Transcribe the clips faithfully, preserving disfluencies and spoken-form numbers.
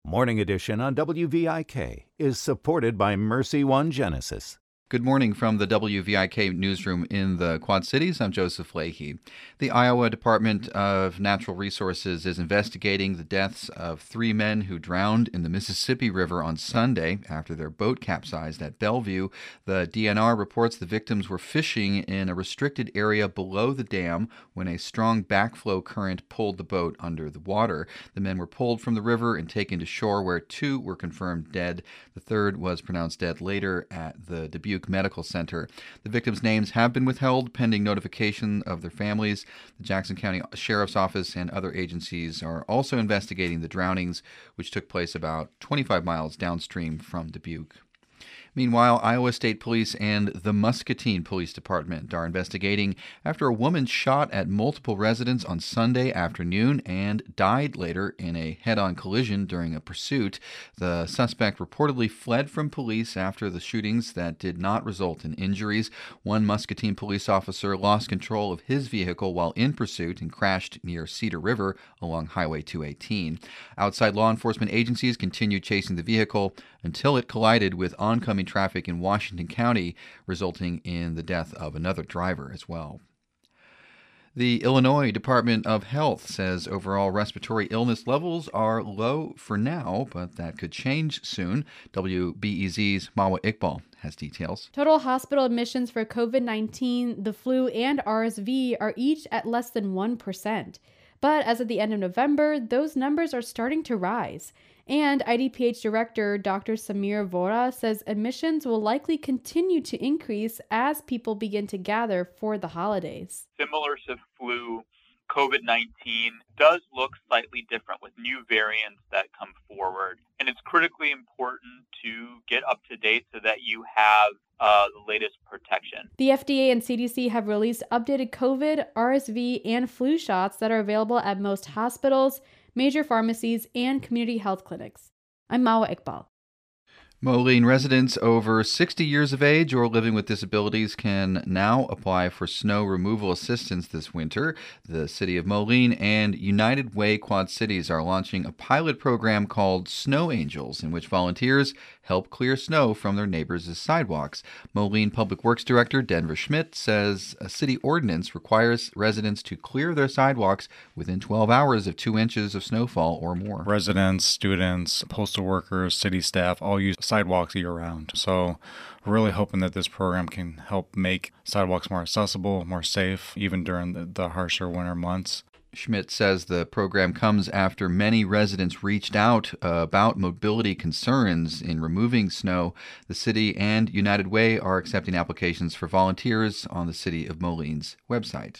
Morning Edition on W V I K is supported by Mercy One Genesis. Good morning from the W V I K newsroom in the Quad Cities. I'm Joseph Leahy. The Iowa Department of Natural Resources is investigating the deaths of three men who drowned in the Mississippi River on Sunday after their boat capsized at Bellevue. The D N R reports the victims were fishing in a restricted area below the dam when a strong backflow current pulled the boat under the water. The men were pulled from the river and taken to shore, where two were confirmed dead. The third was pronounced dead later at the Dubuque Medical Center. The victims' names have been withheld pending notification of their families. The Jackson County Sheriff's Office and other agencies are also investigating the drownings, which took place about twenty-five miles downstream from Dubuque. Meanwhile, Iowa State Police and the Muscatine Police Department are investigating after a woman shot at multiple residents on Sunday afternoon and died later in a head-on collision during a pursuit. The suspect reportedly fled from police after the shootings that did not result in injuries. One Muscatine police officer lost control of his vehicle while in pursuit and crashed near Cedar River along Highway two eighteen. Outside law enforcement agencies continued chasing the vehicle until it collided with oncoming traffic in Washington County, resulting in the death of another driver as well. The Illinois Department of Health says overall respiratory illness levels are low for now, but that could change soon. W B E Z's Mawa Iqbal has details. Total hospital admissions for COVID nineteen, the flu, and R S V are each at less than one percent. But as of the end of November, those numbers are starting to rise. And I D P H Director Doctor Samir Vora says admissions will likely continue to increase as people begin to gather for the holidays. Similar to flu, COVID nineteen does look slightly different with new variants that come forward. And it's critically important to get up to date so that you have uh, the latest protection. The F D A and C D C have released updated COVID, R S V, and flu shots that are available at most hospitals, major pharmacies, and community health clinics. I'm Mawa Iqbal. Moline residents over sixty years of age or living with disabilities can now apply for snow removal assistance this winter. The City of Moline and United Way Quad Cities are launching a pilot program called Snow Angels, in which volunteers help clear snow from their neighbors' sidewalks. Moline Public Works Director Denver Schmidt says a city ordinance requires residents to clear their sidewalks within twelve hours of two inches of snowfall or more. Residents, students, postal workers, city staff all use sidewalks year-round. So we're really hoping that this program can help make sidewalks more accessible, more safe, even during the, the harsher winter months. Schmidt says the program comes after many residents reached out uh, about mobility concerns in removing snow. The city and United Way are accepting applications for volunteers on the City of Moline's website.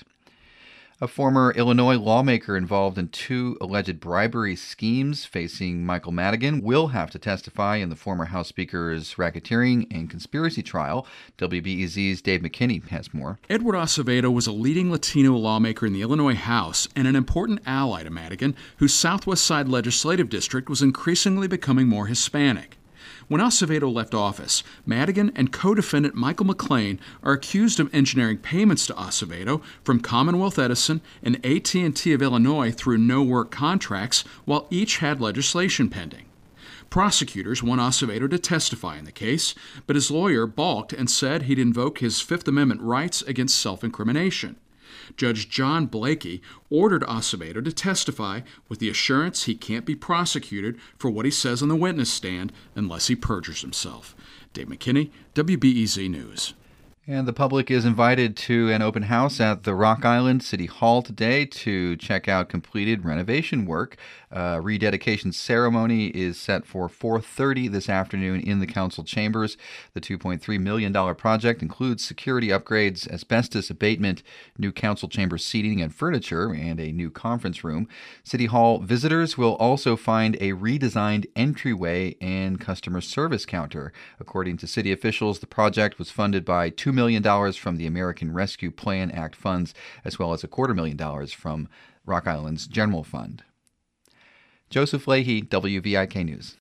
A former Illinois lawmaker involved in two alleged bribery schemes facing Michael Madigan will have to testify in the former House Speaker's racketeering and conspiracy trial. W B E Z's Dave McKinney has more. Edward Acevedo was a leading Latino lawmaker in the Illinois House and an important ally to Madigan, whose Southwest Side legislative district was increasingly becoming more Hispanic. When Acevedo left office, Madigan and co-defendant Michael McLean are accused of engineering payments to Acevedo from Commonwealth Edison and A T and T of Illinois through no-work contracts, while each had legislation pending. Prosecutors want Acevedo to testify in the case, but his lawyer balked and said he'd invoke his Fifth Amendment rights against self-incrimination. Judge John Blakey ordered Acevedo to testify with the assurance he can't be prosecuted for what he says on the witness stand unless he perjures himself. Dave McKinney, W B E Z News. And the public is invited to an open house at the Rock Island City Hall today to check out completed renovation work. A rededication ceremony is set for four thirty this afternoon in the council chambers. The two point three million dollars project includes security upgrades, asbestos abatement, new council chamber seating and furniture, and a new conference room. City Hall visitors will also find a redesigned entryway and customer service counter. According to city officials, the project was funded by two million dollars from the American Rescue Plan Act funds, as well as a quarter million dollars from Rock Island's general fund. Joseph Leahy, W V I K News.